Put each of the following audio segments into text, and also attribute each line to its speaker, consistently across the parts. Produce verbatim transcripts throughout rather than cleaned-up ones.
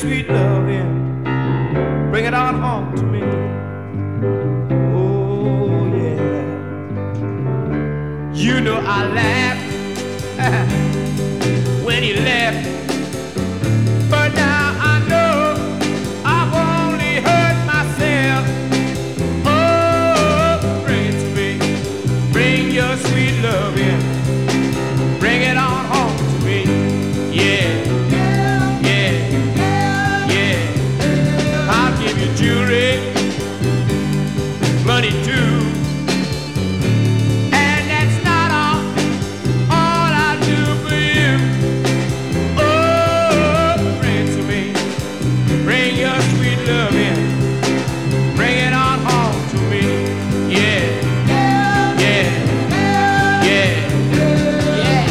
Speaker 1: sweet love in. Bring it on home to me. Oh, yeah. You know I laughed when you left. But now I know I've only hurt myself. Oh, bring it to me. Bring your sweet love in. Bring it on home to me. Yeah. Jewelry, money too, and that's not all, all I do for you. Oh, bring it to me, bring your sweet love in, bring it on home to me. Yeah, yeah, yeah, yeah.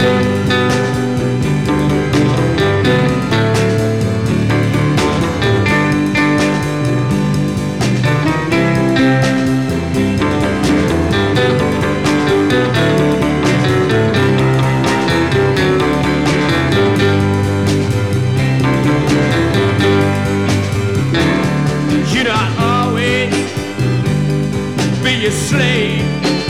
Speaker 1: Your slave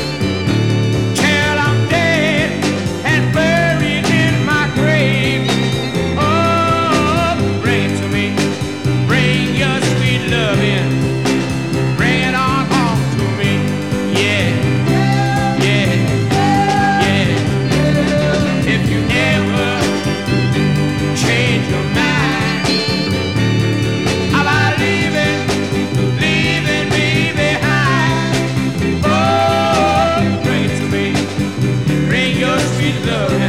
Speaker 1: till I'm dead and buried in my grave. Oh, bring it to me, bring your sweet love in, bring it on home to me. Yeah, yeah, yeah. If you ever change your mind about leaving, leaving me behind, bring your sweet love.